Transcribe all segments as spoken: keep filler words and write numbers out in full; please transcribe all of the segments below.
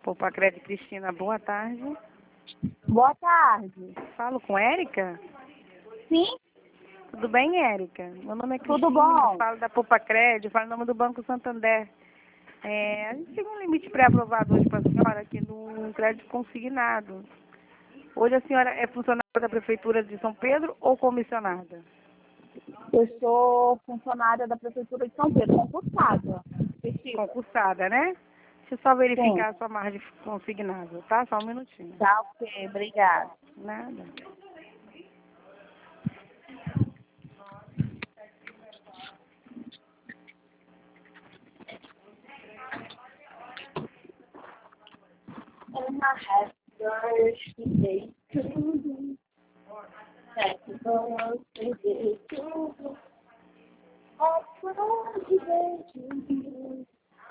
Poupa Crédito Cristina, boa tarde. Boa tarde. Falo com Érica? Sim? Tudo bem, Érica? Meu nome é Cristina, Tudo bom? falo da Poupa Crédito, falo em nome do Banco Santander. É, a gente tem um limite pré-aprovado hoje para a senhora aqui no crédito consignado. Hoje a senhora é funcionária da Prefeitura de São Pedro ou comissionada? Eu sou funcionária da Prefeitura de São Pedro, concursada. Concursada, né? Deixa eu só verificar Sim. a sua margem consignada, tá? Só um minutinho. Tá, ok. Obrigada. Nada. And I have birthday to you. Happy birthday to you. Happy birthday to you.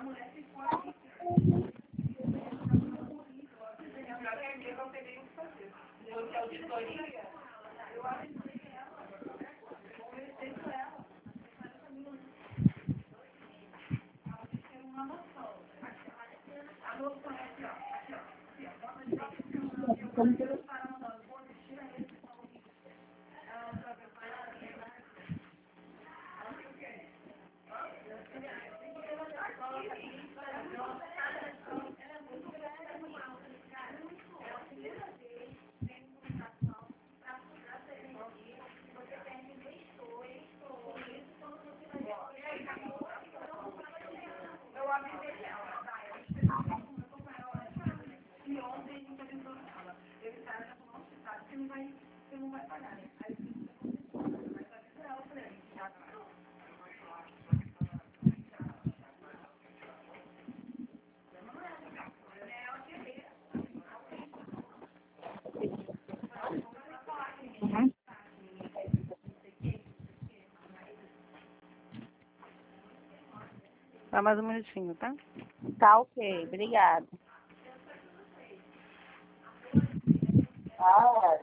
Uhum. Dá mais um minutinho, tá? Tá, ok. Obrigada. Ah,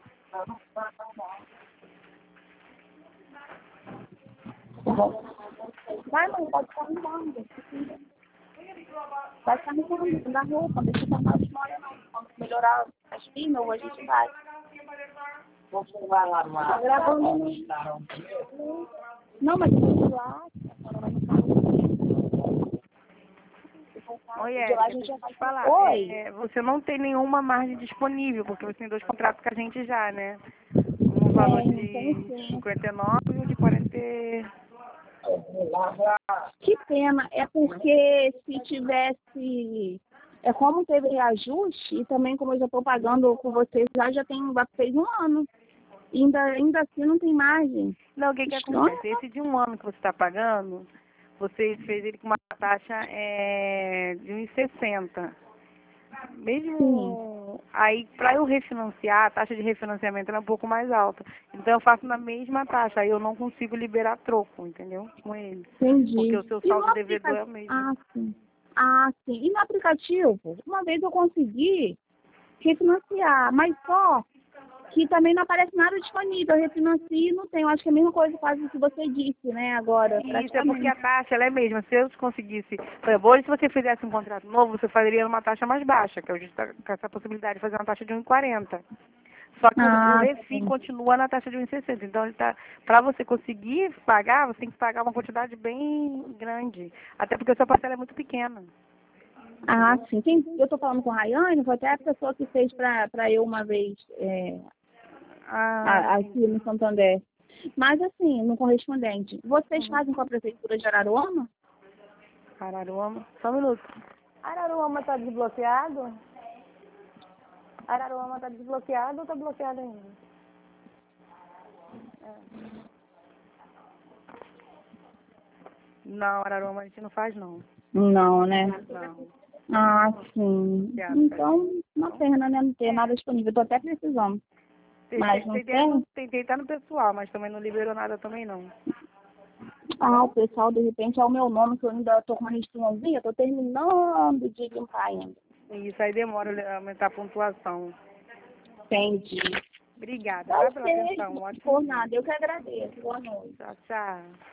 vai, mãe, pode ficar me dando. Vai ficar me dando da roupa, deixa eu tomar de molha não. Quando melhorar as pinas, a gente vai. Você vai lá no ar. Tá gravando. Não, mas eu vou lá. Oi, De lá Érica, a gente deixa já eu vai. te falar. Oi. É, você não tem nenhuma margem disponível, porque você tem dois contratos com a gente já, né? Um valor Tem, tem de sim. cinquenta e nove e um de quarenta. Que pena, é porque se tivesse, é como teve reajuste, e também como eu já estou pagando com vocês já, já tem, já fez um ano, e ainda, ainda assim não tem margem. Não, o que que acontece? Esse de um ano que você está pagando, você fez ele com uma taxa é, de um e sessenta. Mesmo aí, para eu refinanciar, a taxa de refinanciamento é um pouco mais alta. Então eu faço na mesma taxa, aí eu não consigo liberar troco, entendeu? Com ele. Entendi. Porque o seu E no saldo devedor é o aplicativo, mesmo. ah, sim. Ah, sim. E no aplicativo, uma vez eu consegui refinanciar, mas só que também não aparece nada disponível. Eu refinancio e não tem. Eu acho que é a mesma coisa quase que você disse, né, agora, E isso é porque a praticamente. taxa ela é a mesma. Se eu conseguisse, por exemplo, hoje se você fizesse um contrato novo, você faria uma taxa mais baixa, que hoje está com essa possibilidade de fazer uma taxa de um e quarenta. Só que o, o Ah, Refi sim. continua na taxa de um e sessenta. Então, ele tá, para você conseguir pagar, você tem que pagar uma quantidade bem grande. Até porque a sua parcela é muito pequena. Ah, sim. Quem, eu estou falando com a Rayane, foi até a pessoa que fez para eu uma vez é, Ah, a- sim. aqui no Santander. Mas assim, no correspondente, vocês Uhum. fazem com a Prefeitura de Araruama? Araruama. Só um minuto. Araruama está desbloqueado? Araruama está desbloqueado ou está bloqueado ainda? É. Não, Araruama a gente não faz, não. Não, né? Não. Ah, sim. Bloqueado, Então, uma pena, né? Não ter nada disponível. Estou até precisando. Mas não Tentei, tem? tentei estar no pessoal, mas também não liberou nada também, não. Ah, o pessoal, de repente, é o meu nome, que eu ainda estou com uma listinhazinha, estou terminando de limpar ainda. E isso aí demora a aumentar a pontuação. Entendi. Obrigada, Tá tá, pela ok. atenção. Um ótimo Por dia. nada, eu que agradeço. Boa noite. Tchau, tchau.